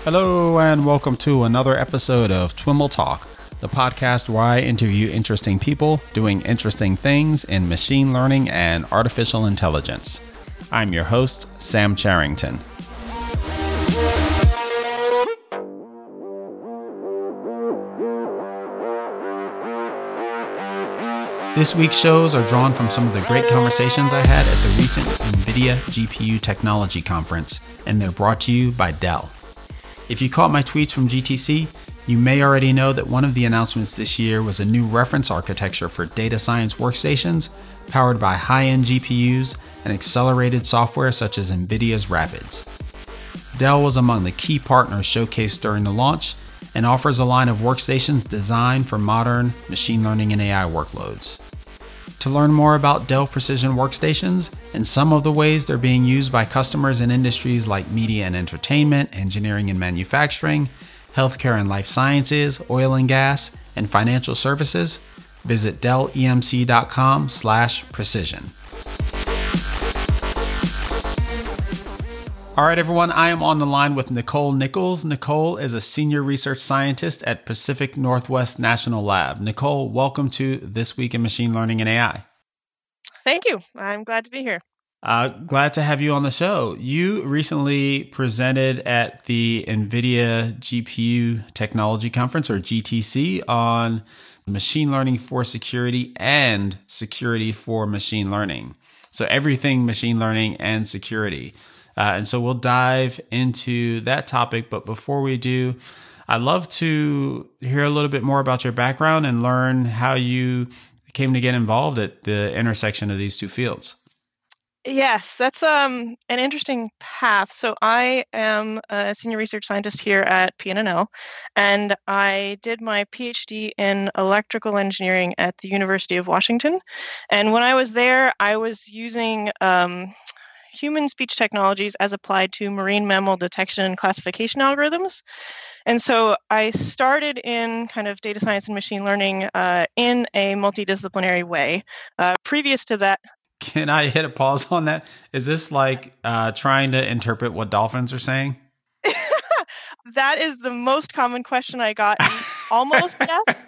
Hello and welcome to another episode of Twiml Talk, the podcast where I interview interesting people doing interesting things in machine learning and artificial intelligence. I'm your host, Sam Charrington. This week's shows are drawn from some of the great conversations I had at the recent NVIDIA GPU Technology Conference, and they're brought to you by Dell. If you caught my tweets from GTC, you may already know that one of the announcements this year was a new reference architecture for data science workstations powered by high-end GPUs and accelerated software such as NVIDIA's Rapids. Dell was among the key partners showcased during the launch and offers a line of workstations designed for modern machine learning and AI workloads. To learn more about Dell Precision Workstations and some of the ways they're being used by customers in industries like media and entertainment, engineering and manufacturing, healthcare and life sciences, oil and gas, and financial services, visit dellemc.com/precision. All right, everyone, I am on the line with Nicole Nichols. Nicole is a senior research scientist at Pacific Northwest National Lab. Nicole, welcome to This Week in Machine Learning and AI. Thank you. I'm glad to be here. Glad to have you on the show. You recently presented at the NVIDIA GPU Technology Conference, or GTC, on machine learning for security and security for machine learning. So everything machine learning and security. And so we'll dive into that topic. But before we do, I'd love to hear a little bit more about your background and learn how you came to get involved at the intersection of these two fields. Yes, that's an interesting path. So I am a senior research scientist here at PNNL, and I did my PhD in electrical engineering at the University of Washington. And when I was there, I was using human speech technologies as applied to marine mammal detection and classification algorithms. And so I started in kind of data science and machine learning in a multidisciplinary way. Previous to that, can I hit a pause on that? Is this like trying to interpret what dolphins are saying? That is the most common question I got. Almost, yes.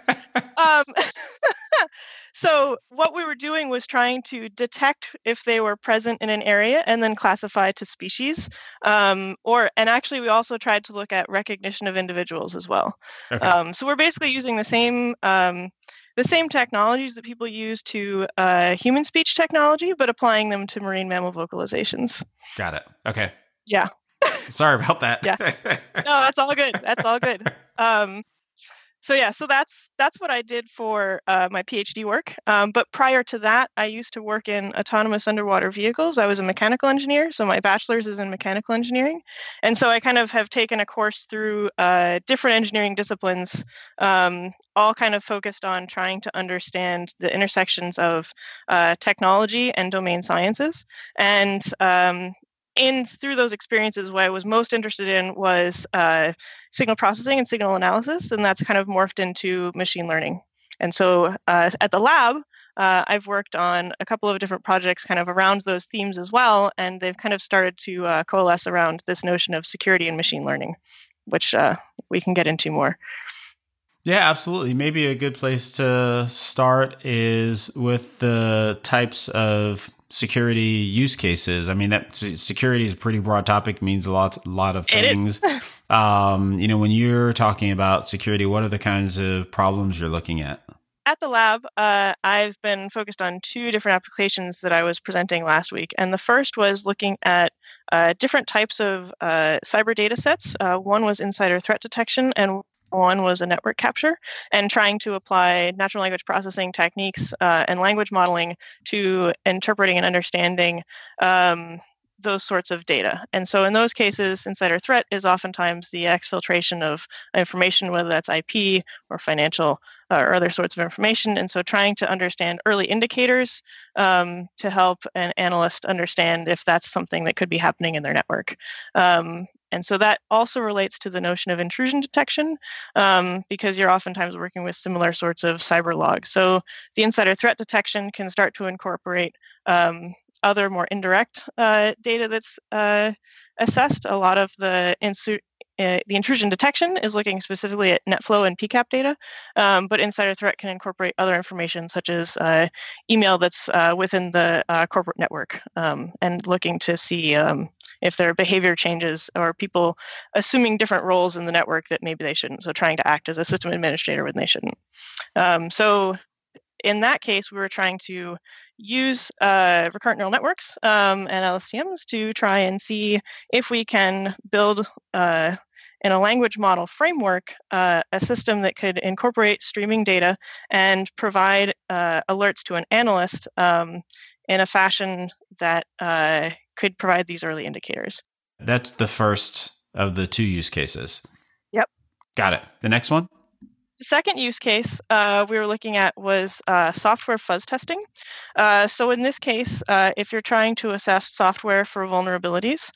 So what we were doing was trying to detect if they were present in an area and then classify to species. And actually, we also tried to look at recognition of individuals as well. Okay. So we're basically using the same technologies that people use to human speech technology, but applying them to marine mammal vocalizations. Got it. Okay. Yeah. Sorry about that. Yeah. No, that's all good. That's all good. So that's what I did for my PhD work. But prior to that, I used to work in autonomous underwater vehicles. I was a mechanical engineer, so my bachelor's is in mechanical engineering. And so I kind of have taken a course through different engineering disciplines, all kind of focused on trying to understand the intersections of technology and domain sciences. And through those experiences, what I was most interested in was signal processing and signal analysis, and that's kind of morphed into machine learning. And so at the lab, I've worked on a couple of different projects kind of around those themes as well, and they've kind of started to coalesce around this notion of security and machine learning, which we can get into more. Yeah, absolutely. Maybe a good place to start is with the types of security use cases. I mean, that security is a pretty broad topic, means a lot of things. When you're talking about security, what are the kinds of problems you're looking at? At the lab, I've been focused on two different applications that I was presenting last week. And the first was looking at different types of cyber data sets. One was insider threat detection, and one was a network capture, and trying to apply natural language processing techniques and language modeling to interpreting and understanding those sorts of data. And so in those cases, insider threat is oftentimes the exfiltration of information, whether that's IP or financial or other sorts of information. And so trying to understand early indicators to help an analyst understand if that's something that could be happening in their network. And so that also relates to the notion of intrusion detection, because you're oftentimes working with similar sorts of cyber logs. So the insider threat detection can start to incorporate other more indirect data that's assessed. A lot of the the intrusion detection is looking specifically at NetFlow and PCAP data, but insider threat can incorporate other information such as email that's within the corporate network, and looking to see if there are behavior changes or people assuming different roles in the network that maybe they shouldn't. So trying to act as a system administrator when they shouldn't. So in that case, we were trying to use recurrent neural networks and LSTMs to try and see if we can build in a language model framework a system that could incorporate streaming data and provide alerts to an analyst in a fashion that could provide these early indicators. That's the first of the 2 use cases. Yep. Got it. The next one? The second use case we were looking at was software fuzz testing. So in this case, if you're trying to assess software for vulnerabilities,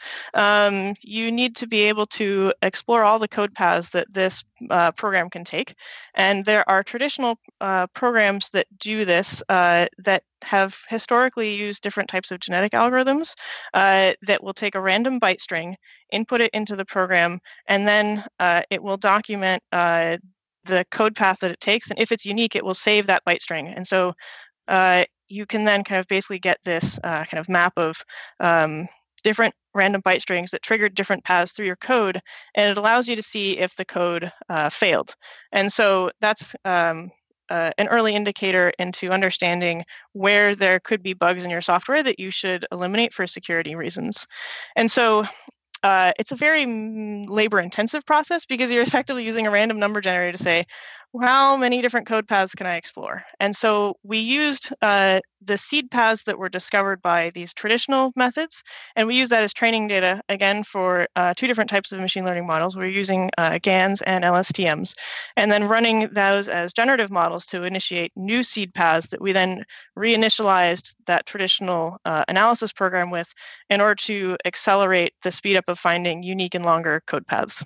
you need to be able to explore all the code paths that this program can take. And there are traditional programs that do this that have historically used different types of genetic algorithms that will take a random byte string, input it into the program, and then it will document the code path that it takes, and if it's unique, it will save that byte string. And so you can then kind of basically get this kind of map of different random byte strings that triggered different paths through your code, and it allows you to see if the code failed. And so that's an early indicator into understanding where there could be bugs in your software that you should eliminate for security reasons. And so it's a very labor-intensive process because you're effectively using a random number generator to say, how many different code paths can I explore? And so we used the seed paths that were discovered by these traditional methods, and we use that as training data, again, for 2 different types of machine learning models. We're using GANs and LSTMs, and then running those as generative models to initiate new seed paths that we then reinitialized that traditional analysis program with in order to accelerate the speed up of finding unique and longer code paths.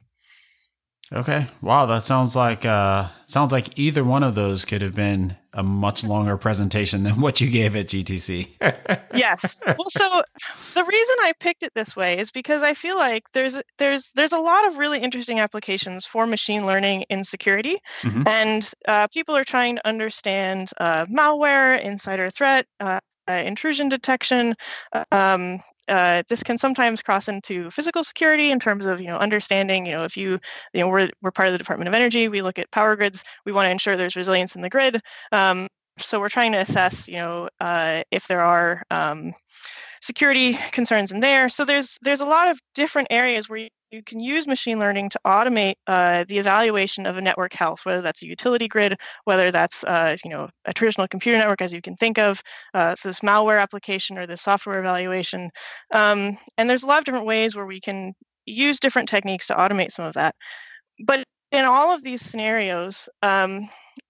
Okay. Wow. That sounds like either one of those could have been a much longer presentation than what you gave at GTC. Yes. Well, so the reason I picked it this way is because I feel like there's a lot of really interesting applications for machine learning in security, and people are trying to understand malware, insider threat, intrusion detection. This can sometimes cross into physical security in terms of, understanding, if we're part of the Department of Energy, we look at power grids, we want to ensure there's resilience in the grid. So we're trying to assess, if there are security concerns in there. So there's a lot of different areas where you can use machine learning to automate the evaluation of a network health, whether that's a utility grid, whether that's a traditional computer network, as you can think of, this malware application or the software evaluation. And there's a lot of different ways where we can use different techniques to automate some of that. But in all of these scenarios, the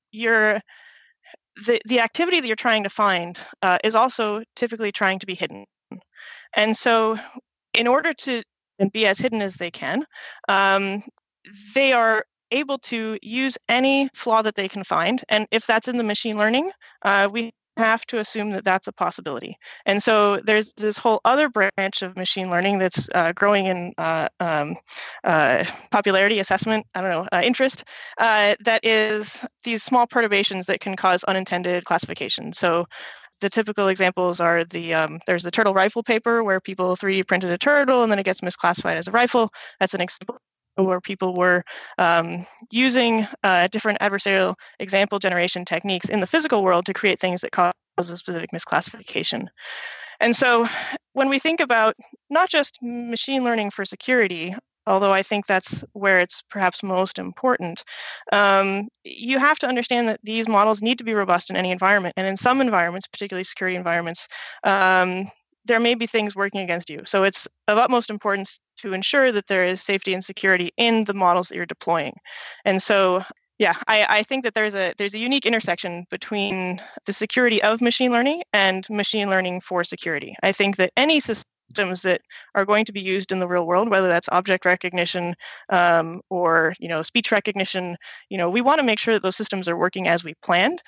activity that you're trying to find is also typically trying to be hidden. And so in order to be as hidden as they can, they are able to use any flaw that they can find. And if that's in the machine learning, we have to assume that that's a possibility. And so there's this whole other branch of machine learning that's growing in popularity, assessment, interest, that is these small perturbations that can cause unintended classification. So the typical examples are there's the turtle rifle paper where people 3D printed a turtle and then it gets misclassified as a rifle. That's an example where people were using different adversarial example generation techniques in the physical world to create things that cause a specific misclassification. And so when we think about not just machine learning for security, although I think that's where it's perhaps most important, you have to understand that these models need to be robust in any environment. And in some environments, particularly security environments, there may be things working against you. So it's of utmost importance to ensure that there is safety and security in the models that you're deploying. And so, I think that there's a unique intersection between the security of machine learning and machine learning for security. I think that any systems that are going to be used in the real world, whether that's object recognition or speech recognition, we want to make sure that those systems are working as we planned.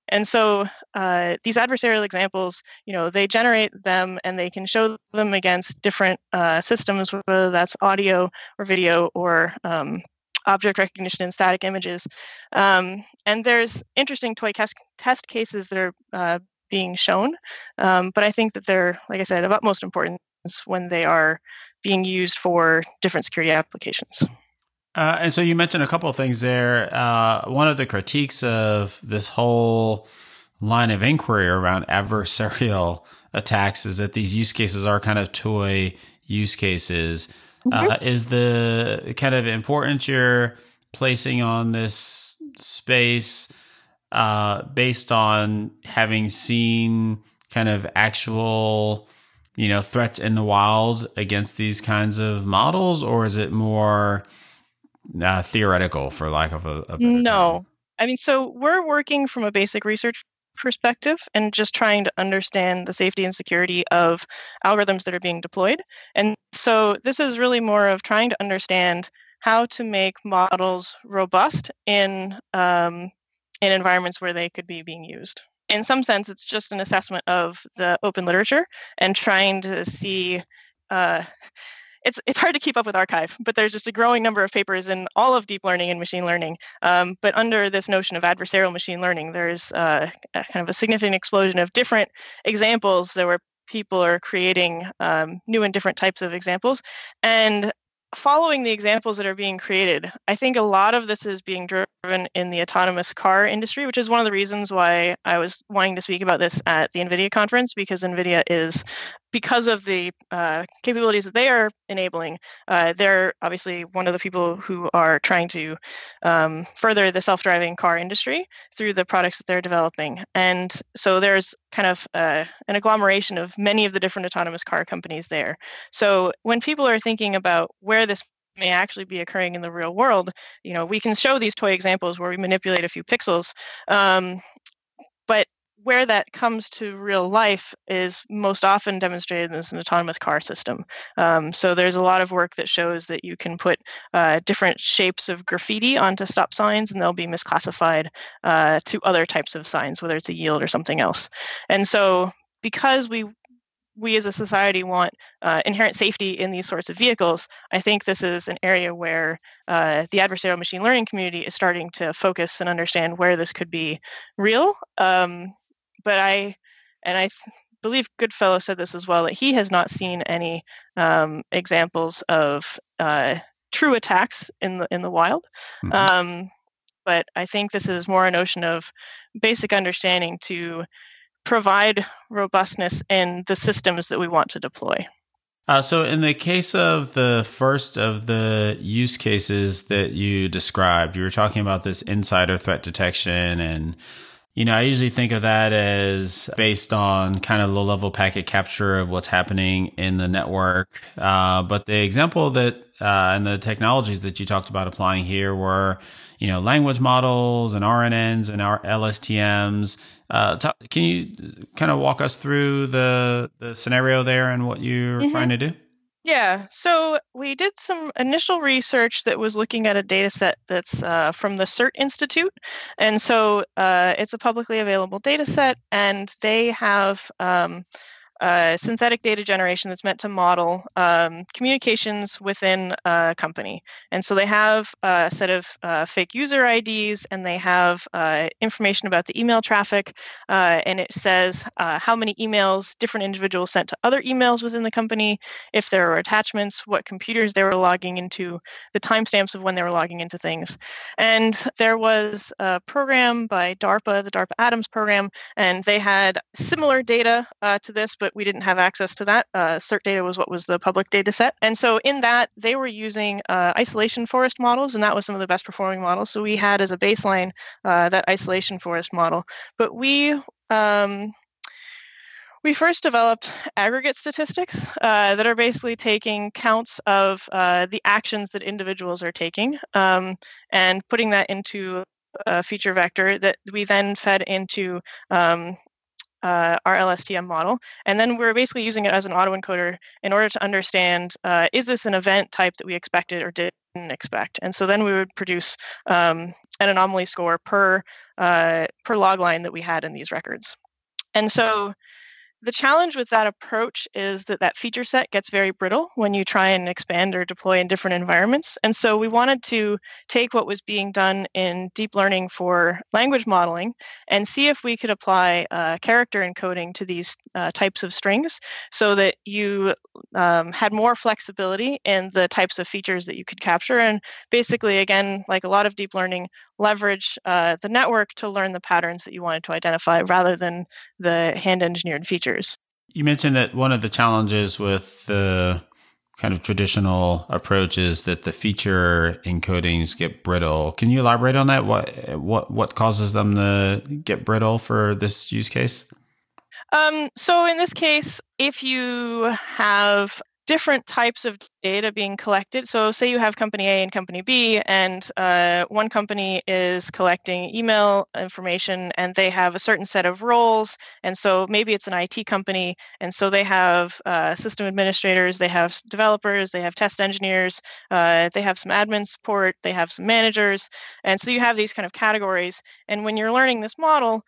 And so these adversarial examples, they generate them and they can show them against different systems, whether that's audio or video or object recognition and static images. And there's interesting toy test cases that are being shown, but I think that they're, like I said, of utmost importance when they are being used for different security applications. And so you mentioned a couple of things there. One of the critiques of this whole line of inquiry around adversarial attacks is that these use cases are kind of toy use cases. Is the kind of importance you're placing on this space based on having seen kind of actual, threats in the wild against these kinds of models, or is it more theoretical, for lack of a better No. term? I mean, so we're working from a basic research perspective and just trying to understand the safety and security of algorithms that are being deployed. And so this is really more of trying to understand how to make models robust in environments where they could be being used. In some sense, it's just an assessment of the open literature and trying to see it's hard to keep up with arXiv, but there's just a growing number of papers in all of deep learning and machine learning. But under this notion of adversarial machine learning, there's kind of a significant explosion of different examples that where people are creating new and different types of examples. And following the examples that are being created, I think a lot of this is being driven in the autonomous car industry, which is one of the reasons why I was wanting to speak about this at the NVIDIA conference, because NVIDIA is, because of the capabilities that they are enabling, they're obviously one of the people who are trying to further the self-driving car industry through the products that they're developing. And so there's kind of an agglomeration of many of the different autonomous car companies there. So when people are thinking about where this may actually be occurring in the real world, we can show these toy examples where we manipulate a few pixels, but where that comes to real life is most often demonstrated as an autonomous car system. So there's a lot of work that shows that you can put different shapes of graffiti onto stop signs and they'll be misclassified to other types of signs, whether it's a yield or something else. And so because we as a society want inherent safety in these sorts of vehicles, I think this is an area where the adversarial machine learning community is starting to focus and understand where this could be real. But I believe Goodfellow said this as well, that he has not seen any examples of true attacks in the wild. Mm-hmm. But I think this is more a notion of basic understanding to provide robustness in the systems that we want to deploy. So in the case of the first of the use cases that you described, you were talking about this insider threat detection. And, I usually think of that as based on kind of low-level packet capture of what's happening in the network. But the example that and the technologies that you talked about applying here were, language models and RNNs and our LSTMs. Can you kind of walk us through the scenario there and what you're trying to do? Yeah, so we did some initial research that was looking at a data set that's from the CERT Institute. And so it's a publicly available data set, and they have synthetic data generation that's meant to model communications within a company. And so they have a set of fake user IDs, and they have information about the email traffic, and it says how many emails different individuals sent to other emails within the company, if there were attachments, what computers they were logging into, the timestamps of when they were logging into things. And there was a program by DARPA, the DARPA Adams program, and they had similar data to this, but we didn't have access to that. CERT data was what was the public data set. And so in that, they were using isolation forest models, and that was some of the best performing models. So we had as a baseline that isolation forest model. But we first developed aggregate statistics that are basically taking counts of the actions that individuals are taking and putting that into a feature vector that we then fed into our LSTM model. And then we're basically using it as an autoencoder in order to understand, is this an event type that we expected or didn't expect? And so then we would produce an anomaly score per log line that we had in these records. And so the challenge with that approach is that feature set gets very brittle when you try and expand or deploy in different environments. And so we wanted to take what was being done in deep learning for language modeling and see if we could apply character encoding to these types of strings so that you had more flexibility in the types of features that you could capture. And basically, again, like a lot of deep learning, leverage the network to learn the patterns that you wanted to identify rather than the hand-engineered features. You mentioned that one of the challenges with the kind of traditional approach is that the feature encodings get brittle. Can you elaborate on that? What causes them to get brittle for this use case? So in this case, if you have different types of data being collected. So say you have company A and company B, and one company is collecting email information and they have a certain set of roles. And so maybe it's an IT company. And so they have system administrators, they have developers, they have test engineers, they have some admin support, they have some managers. And so you have these kind of categories. And when you're learning this model,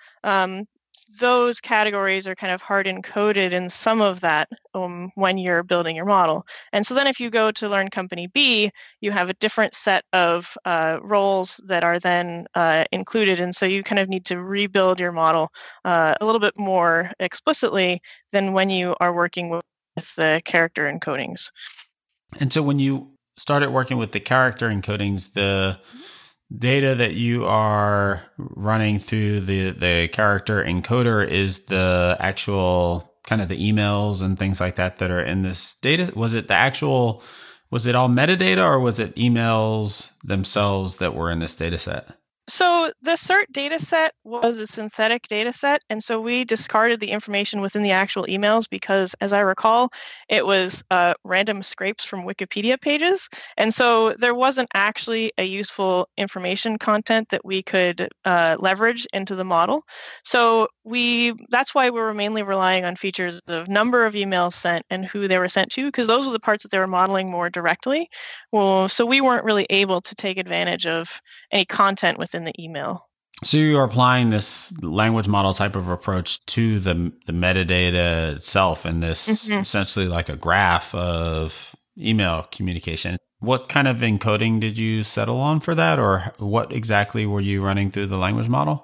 those categories are kind of hard encoded in some of that when you're building your model. And so then if you go to learn company B, you have a different set of roles that are then included. And so you kind of need to rebuild your model a little bit more explicitly than when you are working with the character encodings. And so when you started working with the character encodings, the data that you are running through the character encoder is the actual kind of the emails and things like that are in this data. Was it all metadata, or was it emails themselves that were in this data set? So the CERT data set was a synthetic data set, and so we discarded the information within the actual emails because, as I recall, it was random scrapes from Wikipedia pages, and so there wasn't actually a useful information content that we could leverage into the model. So that's why we were mainly relying on features of number of emails sent and who they were sent to, because those were the parts that they were modeling more directly. Well, so we weren't really able to take advantage of any content within the email. So you are applying this language model type of approach to the metadata itself, and this essentially like a graph of email communication. What kind of encoding did you settle on for that, or what exactly were you running through the language model?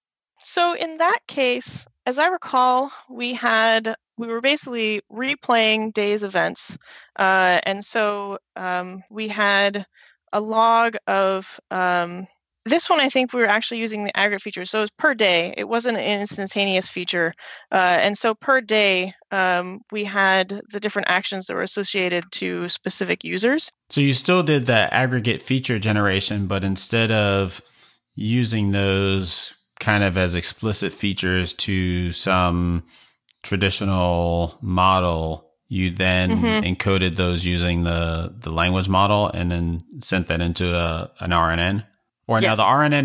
So in that case, as I recall, we were basically replaying day's events. And so we had a log of this one. I think we were actually using the aggregate feature. So it was per day. It wasn't an instantaneous feature. And so per day, we had the different actions that were associated to specific users. So you still did that aggregate feature generation, but instead of using those kind of as explicit features to some traditional model, you then encoded those using the language model and then sent that into an RNN. Or yes. Now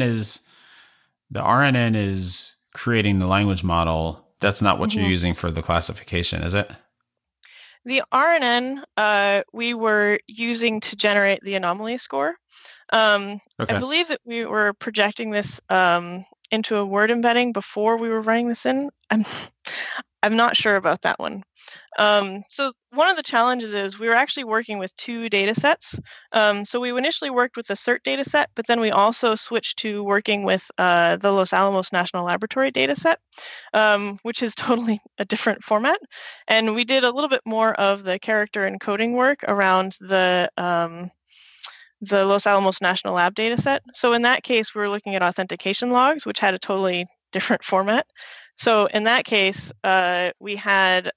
the RNN is creating the language model. That's not what you're using for the classification, is it? The RNN we were using to generate the anomaly score. Okay. I believe that we were projecting this into a word embedding before we were running this in. I'm not sure about that one. So one of the challenges is we were actually working with two data sets. So we initially worked with the CERT data set, but then we also switched to working with the Los Alamos National Laboratory data set, which is totally a different format. And we did a little bit more of the character encoding work around the Los Alamos National Lab data set. So in that case, we were looking at authentication logs, which had a totally different format. So in that case, we had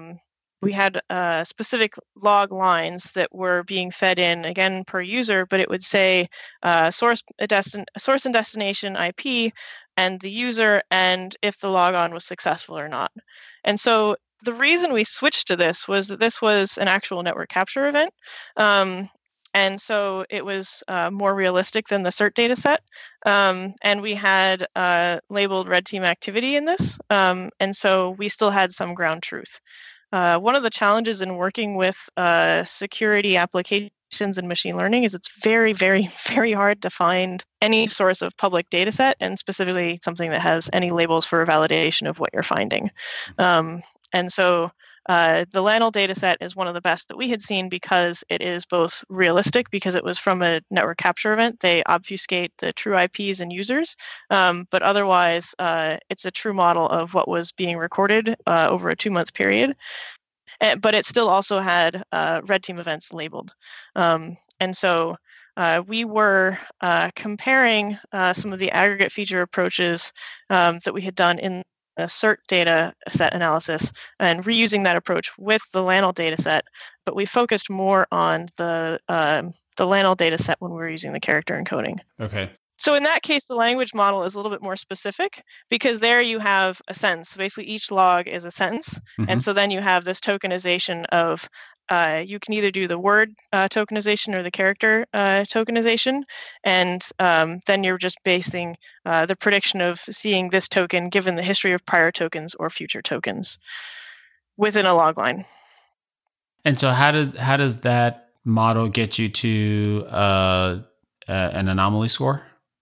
specific log lines that were being fed in, again, per user, but it would say source and destination IP and the user, and if the logon was successful or not. And so the reason we switched to this was that this was an actual network capture event. And so it was more realistic than the CERT data set. And we had labeled red team activity in this. And so we still had some ground truth. One of the challenges in working with security applications in machine learning is it's very, very, very hard to find any source of public data set, and specifically something that has any labels for validation of what you're finding. And so the LANL dataset is one of the best that we had seen because it is both realistic, because it was from a network capture event. They obfuscate the true IPs and users, but otherwise it's a true model of what was being recorded over a 2-month period. But it still also had red team events labeled. And so we were comparing some of the aggregate feature approaches that we had done in a CERT data set analysis and reusing that approach with the LANL data set, but we focused more on the LANL data set when we were using the character encoding. Okay. So in that case, the language model is a little bit more specific because there you have a sentence. So basically, each log is a sentence. And so then you have this tokenization of you can either do the word tokenization or the character tokenization. And then you're just basing the prediction of seeing this token given the history of prior tokens or future tokens within a log line. And so how does that model get you to an anomaly score?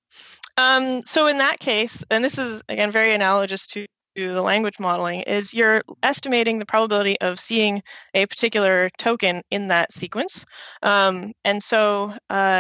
So in that case, and this is, again, very analogous to the language modeling, is you're estimating the probability of seeing a particular token in that sequence. And so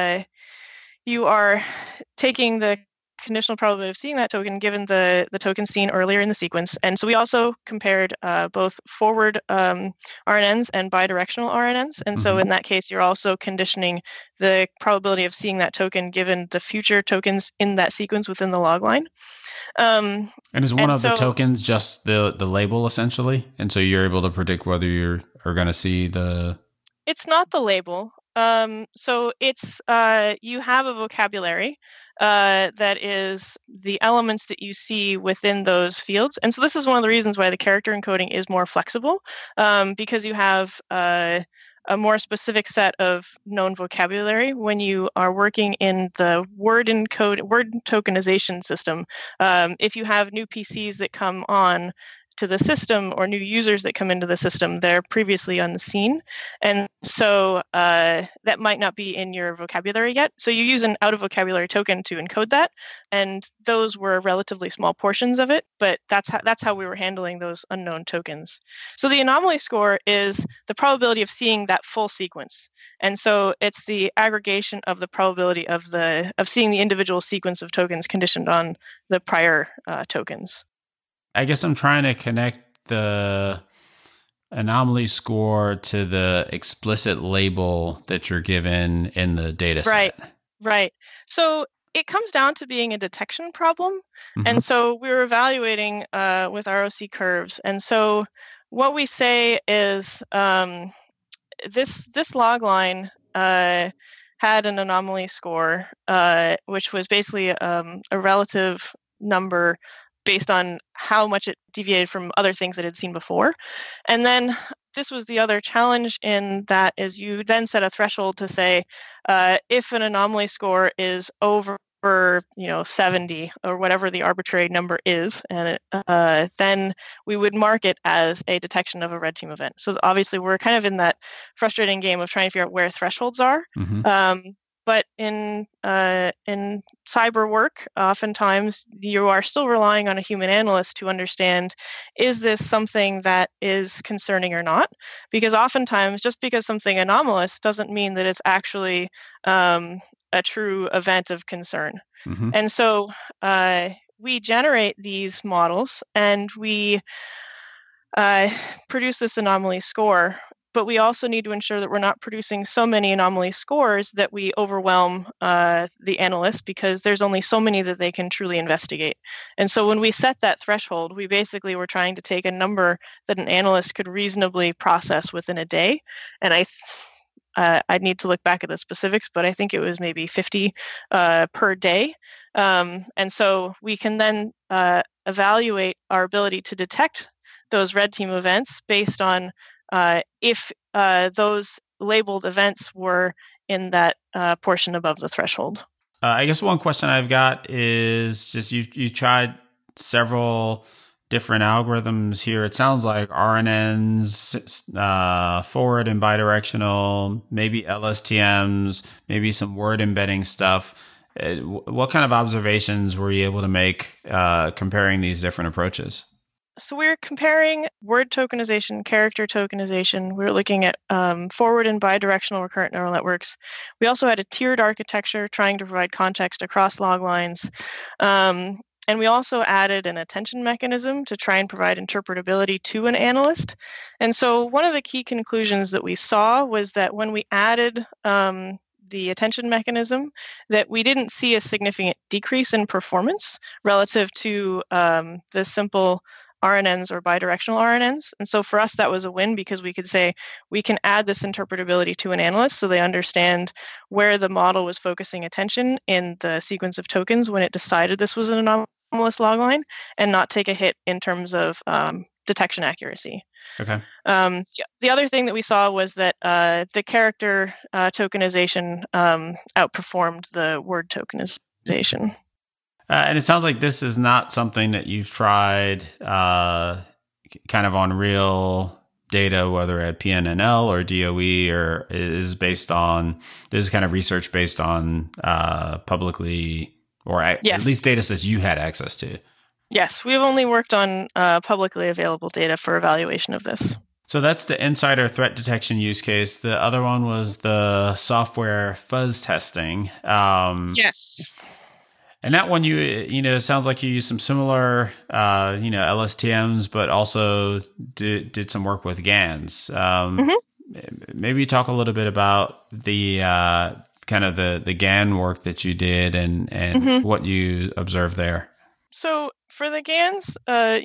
you are taking the conditional probability of seeing that token given the token seen earlier in the sequence. And so we also compared both forward RNNs and bidirectional RNNs. And so in that case, you're also conditioning the probability of seeing that token given the future tokens in that sequence within the log line. And is one of the tokens just the label essentially? And so you're able to predict whether you are going to see the... It's not the label. So it's you have a vocabulary that is the elements that you see within those fields. And so this is one of the reasons why the character encoding is more flexible, because you have a more specific set of known vocabulary when you are working in the word tokenization system. If you have new PCs that come on to the system or new users that come into the system, they're previously unseen. And so that might not be in your vocabulary yet. So you use an out of vocabulary token to encode that. And those were relatively small portions of it, but that's how we were handling those unknown tokens. So the anomaly score is the probability of seeing that full sequence. And so it's the aggregation of the probability of seeing the individual sequence of tokens conditioned on the prior tokens. I guess I'm trying to connect the anomaly score to the explicit label that you're given in the data set. Right. So it comes down to being a detection problem. And so we were evaluating with ROC curves. And so what we say is this log line had an anomaly score, which was basically a relative number based on how much it deviated from other things that it had seen before. And then this was the other challenge in that is you then set a threshold to say if an anomaly score is over 70 or whatever the arbitrary number is, and then we would mark it as a detection of a red team event. So obviously we're kind of in that frustrating game of trying to figure out where thresholds are. But in cyber work, oftentimes you are still relying on a human analyst to understand, is this something that is concerning or not? Because oftentimes, just because something anomalous doesn't mean that it's actually a true event of concern. And so we generate these models and we produce this anomaly score. But we also need to ensure that we're not producing so many anomaly scores that we overwhelm the analyst, because there's only so many that they can truly investigate. And so when we set that threshold, we basically were trying to take a number that an analyst could reasonably process within a day. And I'd need to look back at the specifics, but I think it was maybe 50 per day. And so we can then evaluate our ability to detect those red team events based on if those labeled events were in that portion above the threshold. I guess one question I've got is just you tried several different algorithms here. It sounds like RNNs, forward and bidirectional, maybe LSTMs, maybe some word embedding stuff. What kind of observations were you able to make comparing these different approaches? So we're comparing word tokenization, character tokenization. We were looking at forward and bidirectional recurrent neural networks. We also had a tiered architecture trying to provide context across log lines. And we also added an attention mechanism to try and provide interpretability to an analyst. And so one of the key conclusions that we saw was that when we added the attention mechanism, that we didn't see a significant decrease in performance relative to the simple RNNs or bidirectional RNNs. And so for us, that was a win because we could say we can add this interpretability to an analyst so they understand where the model was focusing attention in the sequence of tokens when it decided this was an anomalous logline and not take a hit in terms of detection accuracy. Okay. The other thing that we saw was that the character tokenization outperformed the word tokenization. And it sounds like this is not something that you've tried kind of on real data, whether at PNNL or DOE, or is based on, this is kind of research based on publicly, or at least data sets you had access to. Yes, we've only worked on publicly available data for evaluation of this. So that's the insider threat detection use case. The other one was the software fuzz testing. Yes. And that one, it sounds like you used some similar, LSTMs, but also did some work with GANs. Maybe talk a little bit about the kind of the GAN work that you did and what you observed there. So for the GANs,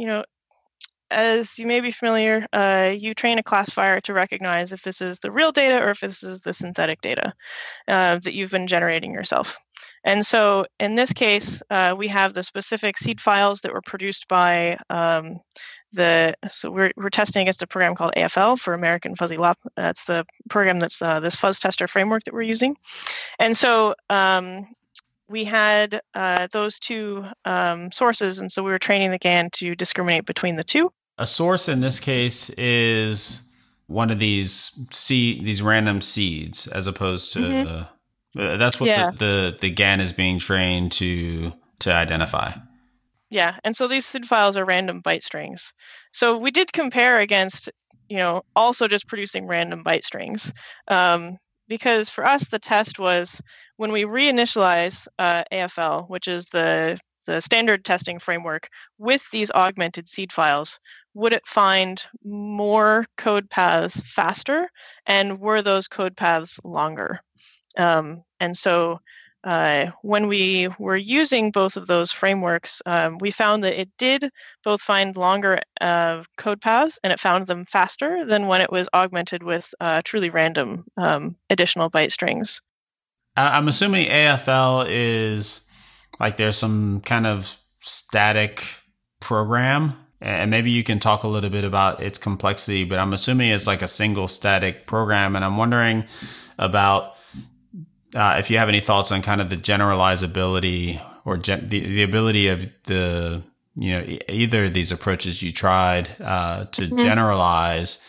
as you may be familiar, you train a classifier to recognize if this is the real data or if this is the synthetic data that you've been generating yourself. And so in this case, we have the specific seed files that were produced by so we're testing against a program called AFL for American Fuzzy Lop. That's the program that's this fuzz tester framework that we're using. And so we had those two sources, and so we were training the GAN to discriminate between the two. A source in this case is one of these random seeds, as opposed to that's what the GAN is being trained to identify. Yeah, and so these seed files are random byte strings. So we did compare against, also just producing random byte strings, because for us the test was when we reinitialize AFL, which is the standard testing framework, with these augmented seed files, would it find more code paths faster, and were those code paths longer? And so when we were using both of those frameworks, we found that it did both find longer code paths, and it found them faster than when it was augmented with truly random additional byte strings. I'm assuming AFL is like there's some kind of static program, and maybe you can talk a little bit about its complexity, but I'm assuming it's like a single static program. And I'm wondering about if you have any thoughts on kind of the generalizability or the ability of the, either of these approaches you tried to generalize,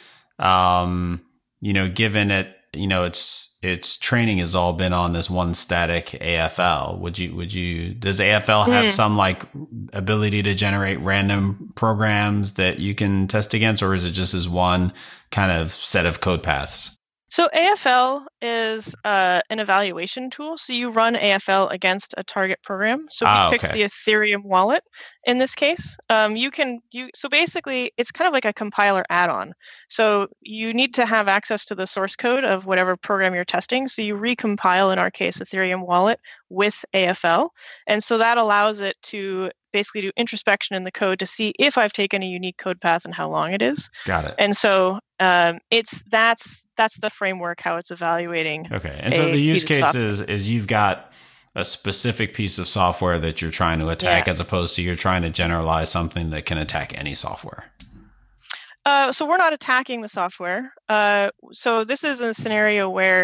given it, its training has all been on this one static AFL. Does AFL have some like ability to generate random programs that you can test against, or is it just as one kind of set of code paths? So AFL is an evaluation tool. So you run AFL against a target program. So we picked the Ethereum wallet in this case. So basically it's kind of like a compiler add-on. So you need to have access to the source code of whatever program you're testing. So you recompile, in our case, Ethereum wallet with AFL. And so that allows it to basically do introspection in the code to see if I've taken a unique code path and how long it is. Got it. And so that's the framework, how it's evaluating. Okay. And so the use case is you've got a specific piece of software that you're trying to attack, as opposed to you're trying to generalize something that can attack any software. So we're not attacking the software. So this is a scenario where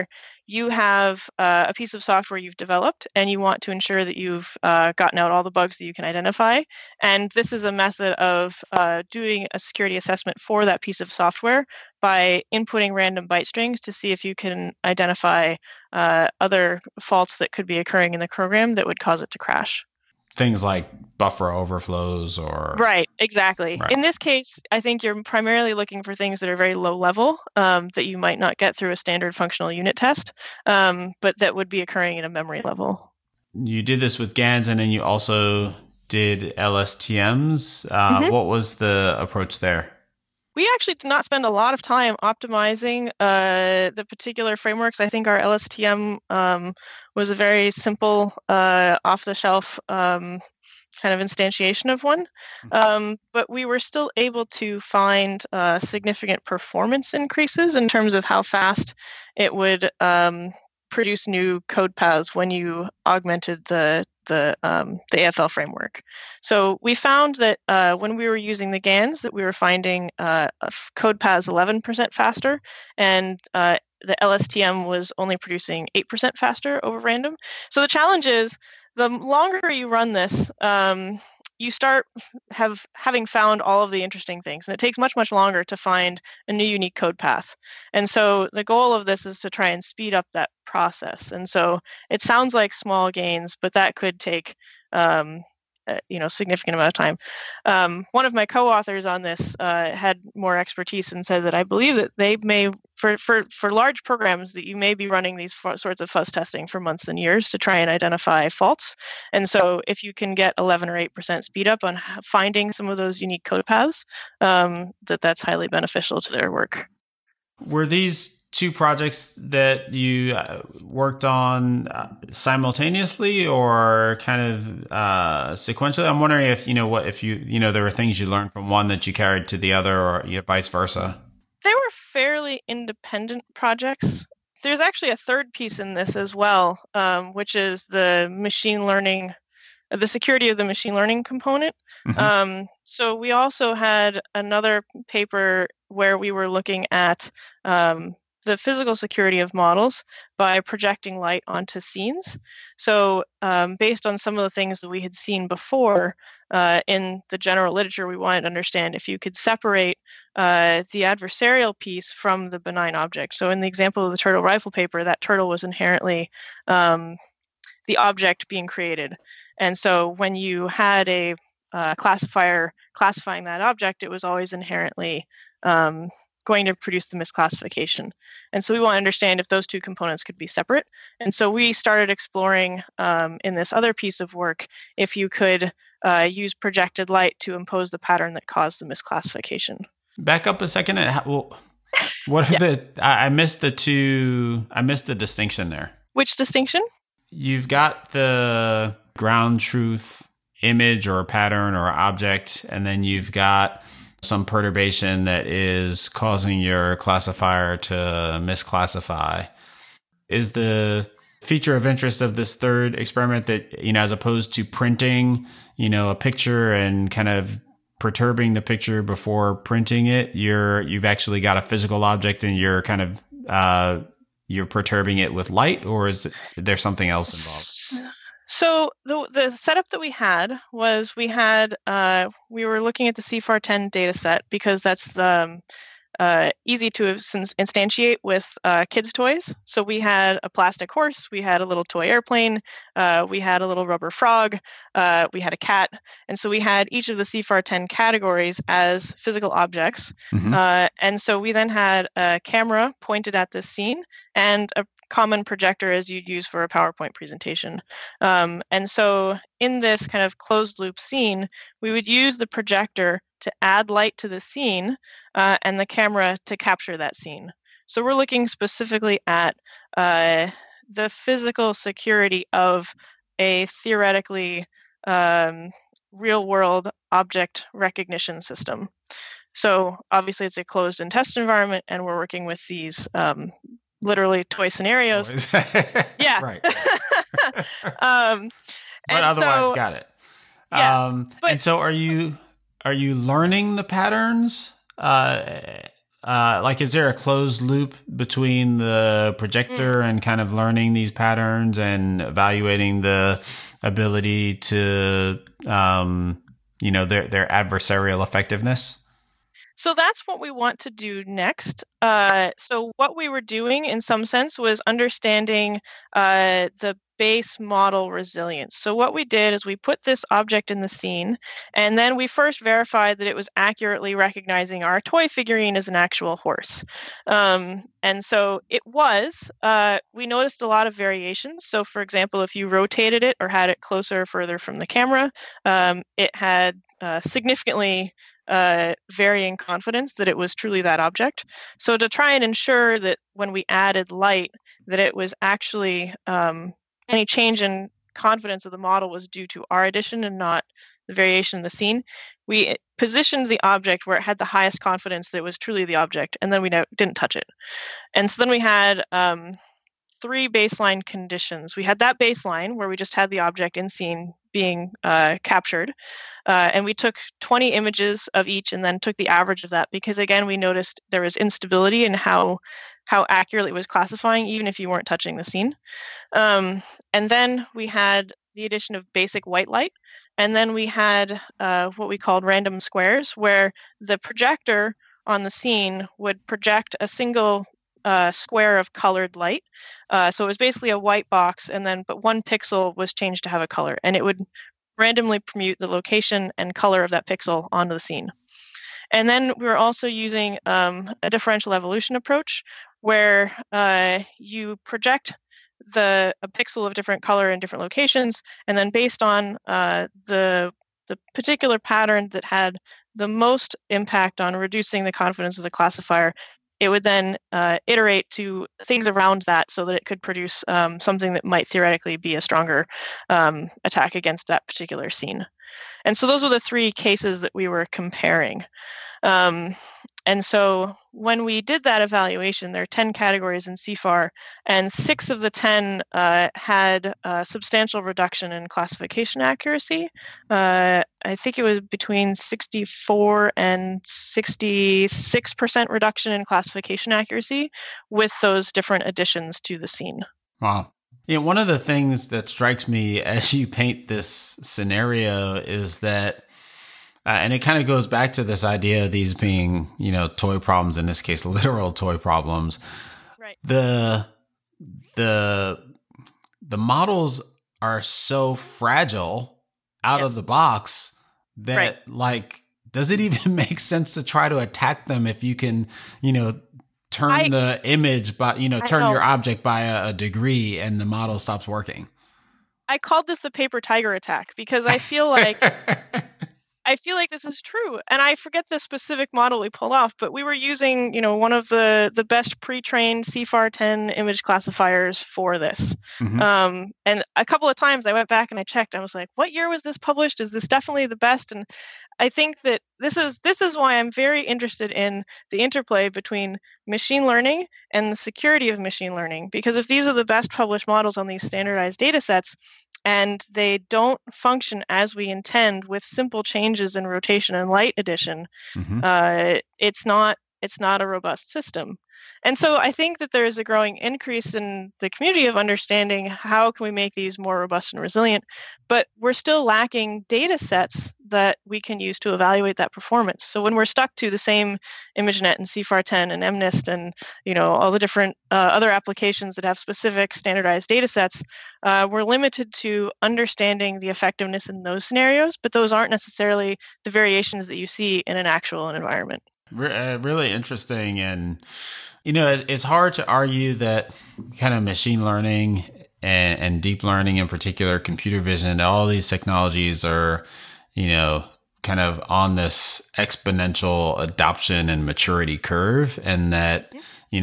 you have a piece of software you've developed, and you want to ensure that you've gotten out all the bugs that you can identify. And this is a method of doing a security assessment for that piece of software by inputting random byte strings to see if you can identify other faults that could be occurring in the program that would cause it to crash. Things like buffer overflows or... Right, exactly. Right. In this case, I think you're primarily looking for things that are very low level that you might not get through a standard functional unit test, but that would be occurring at a memory level. You did this with GANs, and then you also did LSTMs. What was the approach there? We actually did not spend a lot of time optimizing the particular frameworks. I think our LSTM was a very simple, off-the-shelf kind of instantiation of one. But we were still able to find significant performance increases in terms of how fast it would produce new code paths when you augmented the AFL framework. So we found that when we were using the GANs, that we were finding code paths 11% faster, and the LSTM was only producing 8% faster over random. So the challenge is, the longer you run this, you start having found all of the interesting things, and it takes much, much longer to find a new unique code path. And so the goal of this is to try and speed up that process. And so it sounds like small gains, but that could take significant amount of time. One of my co-authors on this had more expertise and said that I believe that they may, for large programs, that you may be running these sorts of fuzz testing for months and years to try and identify faults. And so if you can get 11 or 8% speed up on finding some of those unique code paths, that's highly beneficial to their work. Were these two projects that you worked on simultaneously or kind of sequentially? I'm wondering if there were things you learned from one that you carried to the other, or vice versa. They were fairly independent projects. There's actually a third piece in this as well, which is the machine learning, the security of the machine learning component. Mm-hmm. So we also had another paper where we were looking at the physical security of models by projecting light onto scenes. So based on some of the things that we had seen before in the general literature, we wanted to understand if you could separate the adversarial piece from the benign object. So in the example of the turtle rifle paper, that turtle was inherently the object being created. And so when you had a classifier classifying that object, it was always inherently going to produce the misclassification. And so we want to understand if those two components could be separate. And so we started exploring in this other piece of work if you could use projected light to impose the pattern that caused the misclassification. Back up a second. What are I missed the distinction there. Which distinction? You've got the ground truth image or pattern or object, and then you've got some perturbation that is causing your classifier to misclassify. Is the feature of interest of this third experiment that, as opposed to printing, a picture and kind of perturbing the picture before printing it, you've actually got a physical object and you're kind of, you're perturbing it with light, or is there something else involved? So the setup that we had was we were looking at the CIFAR-10 data set because that's the easy to instantiate with kids' toys. So we had a plastic horse, we had a little toy airplane, we had a little rubber frog, we had a cat. And so we had each of the CIFAR-10 categories as physical objects. Mm-hmm. And so we then had a camera pointed at this scene and a common projector as you'd use for a PowerPoint presentation. And so in this kind of closed loop scene, we would use the projector to add light to the scene and the camera to capture that scene. So we're looking specifically at the physical security of a theoretically real world object recognition system. So obviously it's a closed and test environment, and we're working with these literally toy scenarios. Yeah. Right. But otherwise, got it. Yeah, and so are you learning the patterns like, is there a closed loop between the projector and kind of learning these patterns and evaluating the ability to, their adversarial effectiveness? So that's what we want to do next. So what we were doing in some sense was understanding the base model resilience. So what we did is we put this object in the scene, and then we first verified that it was accurately recognizing our toy figurine as an actual horse. And so it was. We noticed a lot of variations. So for example, if you rotated it or had it closer or further from the camera, it had significantly varying confidence that it was truly that object. So to try and ensure that when we added light, that it was actually any change in confidence of the model was due to our addition and not the variation in the scene, we positioned the object where it had the highest confidence that it was truly the object, and then we didn't touch it. And so then we had 3 baseline conditions. We had that baseline where we just had the object in scene being captured, and we took 20 images of each and then took the average of that, because again, we noticed there was instability in how accurately it was classifying, even if you weren't touching the scene. And then we had the addition of basic white light, and then we had what we called random squares, where the projector on the scene would project a single square of colored light. So it was basically a white box, but 1 pixel was changed to have a color, and it would randomly permute the location and color of that pixel onto the scene. And then we were also using a differential evolution approach, where you project a pixel of different color in different locations, and then based on the particular pattern that had the most impact on reducing the confidence of the classifier, it would then iterate to things around that so that it could produce something that might theoretically be a stronger attack against that particular scene. And so those were the 3 cases that we were comparing. And so when we did that evaluation, there are 10 categories in CFAR, and 6 of the 10 had a substantial reduction in classification accuracy. I think it was between 64 and 66% reduction in classification accuracy with those different additions to the scene. Wow. Yeah, one of the things that strikes me as you paint this scenario is that and it kind of goes back to this idea of these being, toy problems, in this case, literal toy problems. Right. The models are so fragile out of the box that, does it even make sense to try to attack them if you can, turn the image by, turn your object by a degree and the model stops working? I called this the paper tiger attack because I feel like this is true. And I forget the specific model we pulled off, but we were using, one of the best pre-trained CFAR 10 image classifiers for this. Mm-hmm. And a couple of times I went back and I checked. I was like, what year was this published? Is this definitely the best? And I think that this is why I'm very interested in the interplay between machine learning and the security of machine learning. Because if these are the best published models on these standardized data sets, and they don't function as we intend with simple changes in rotation and light addition, mm-hmm. It's not a robust system. And so I think that there is a growing increase in the community of understanding how can we make these more robust and resilient, but we're still lacking data sets that we can use to evaluate that performance. So when we're stuck to the same ImageNet and CFAR 10 and MNIST and all the different other applications that have specific standardized data sets, we're limited to understanding the effectiveness in those scenarios, but those aren't necessarily the variations that you see in an actual environment. Really interesting. And, it's hard to argue that kind of machine learning and deep learning, in particular, computer vision, all these technologies are, kind of on this exponential adoption and maturity curve. And that, we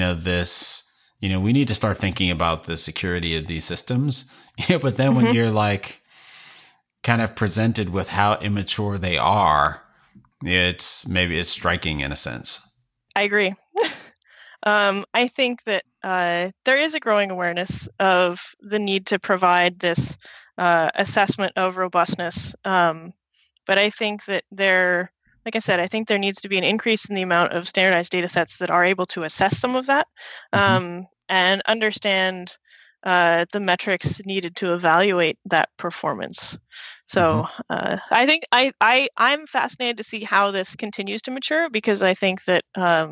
need to start thinking about the security of these systems. But then when you're kind of presented with how immature they are, it's striking in a sense. I agree. I think that there is a growing awareness of the need to provide this assessment of robustness. But I think that there like I said, I think there needs to be an increase in the amount of standardized data sets that are able to assess some of that and understand the metrics needed to evaluate that performance. So I think I'm fascinated to see how this continues to mature, because I think that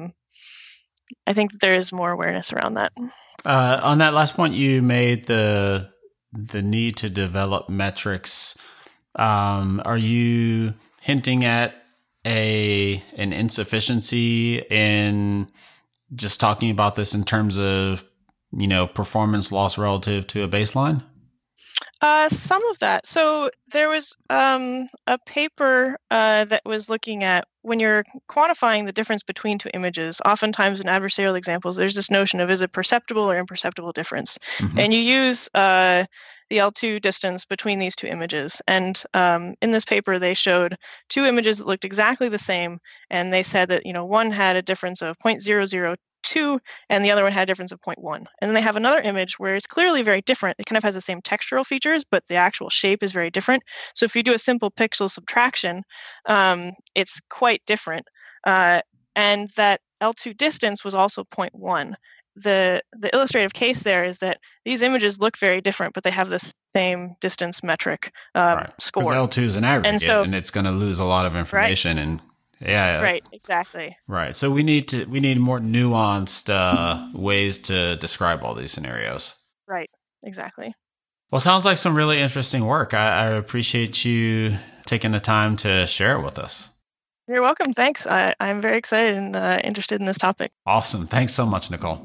there is more awareness around that. On that last point, you made the need to develop metrics. Are you hinting at an insufficiency in just talking about this in terms of, performance loss relative to a baseline? Some of that. So there was a paper that was looking at when you're quantifying the difference between two images. Oftentimes in adversarial examples, there's this notion of, is it perceptible or imperceptible difference? And you use the L2 distance between these two images. And in this paper, they showed two images that looked exactly the same. And they said that, one had a difference of 0.002 and the other one had a difference of 0.1. And then they have another image where it's clearly very different. It kind of has the same textural features, but the actual shape is very different. So if you do a simple pixel subtraction, it's quite different. And that L2 distance was also 0.1. The illustrative case there is that these images look very different, but they have the same distance metric score. Because L2 is an aggregate, and it's going to lose a lot of information. Right? And yeah, right, exactly. Right. So we need more nuanced ways to describe all these scenarios. Right. Exactly. Well, sounds like some really interesting work. I appreciate you taking the time to share it with us. You're welcome. Thanks. I'm very excited and interested in this topic. Awesome. Thanks so much, Nicole.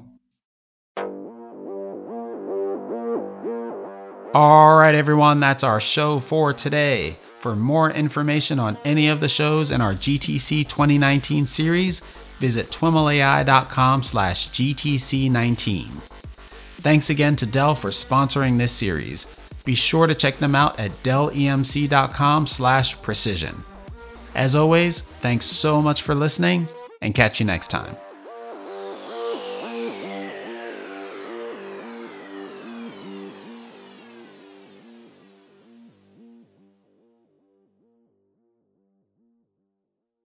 All right, everyone, that's our show for today. For more information on any of the shows in our GTC 2019 series, visit twimlai.com/GTC19. Thanks again to Dell for sponsoring this series. Be sure to check them out at dellemc.com/precision. As always, thanks so much for listening, and catch you next time.